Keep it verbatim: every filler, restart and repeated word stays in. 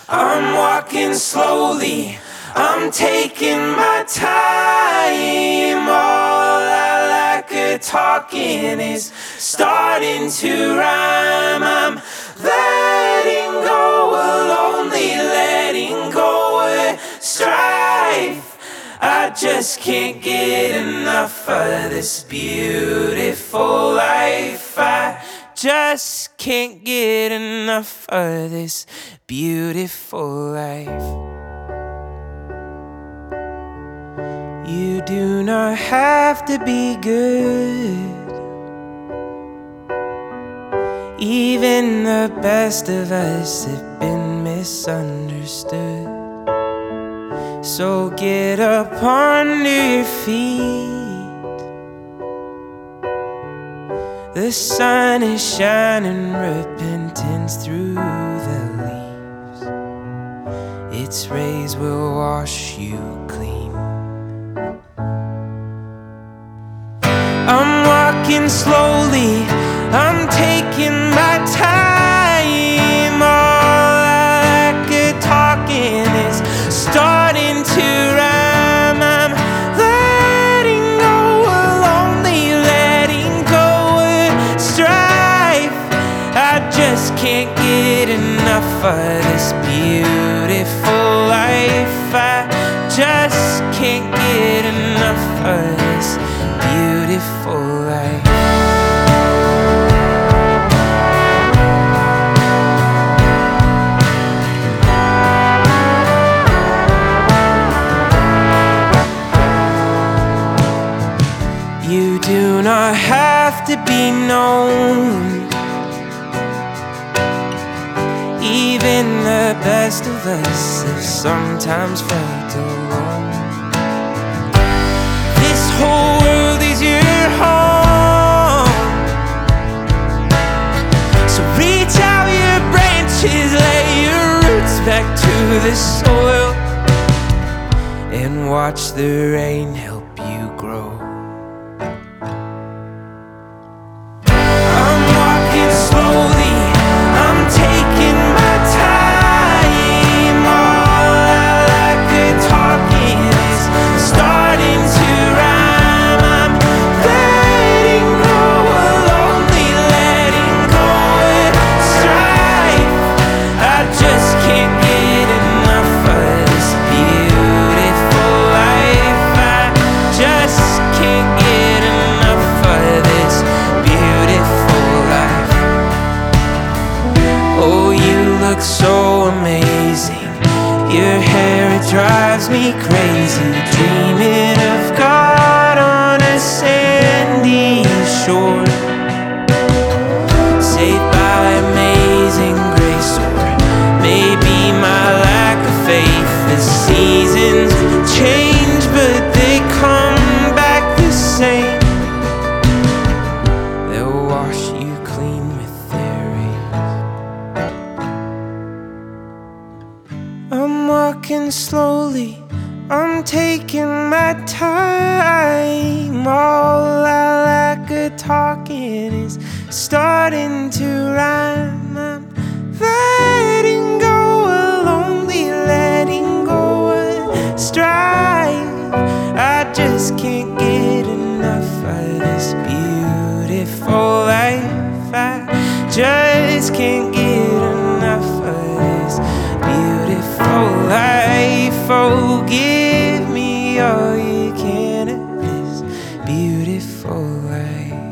I'm walking slowly, I'm taking my time. All I like a talking is starting to rhyme. I'm letting go of lonely, letting go of strife. I just can't get enough of this beautiful life. I just can't get enough of this beautiful life. You do not have to be good. Even the best of us have been misunderstood. So get up on your feet. The sun is shining repentance through the leaves. Its rays will wash you clean. I'm walking slowly, I'm taking my time. All I like a talking is starting to rhyme. I'm letting go of lonely, letting go of strife. I just can't get enough of this beautiful life. I just can't get enough of this beautiful life. You do not have to be known. Even the best of us have sometimes felt alone. This whole world is your home, so reach out your branches, lay your roots back to the soil, and watch the rain help you grow. I'm walking slowly, I'm taking my time. All I like a talking is starting to rhyme. I'm letting go of lonely, letting go of strife. I just can't get enough of this beautiful life. I just can't get enough of this beautiful life. Oh, you look so amazing. Your hair, it drives me crazy. Dreaming of God on a sandy shore, saved by amazing grace. Or maybe my lack of faith. The seasons change, but they come back the same. They'll wash you clean with their rays. I'm walking slowly, I'm taking my time. All I like a talking is starting to rhyme. I'm letting go of lonely, letting go of strife. I just can't get enough of this beautiful life. I just can't get enough of this beautiful life. Oh, give me all you can of this beautiful life.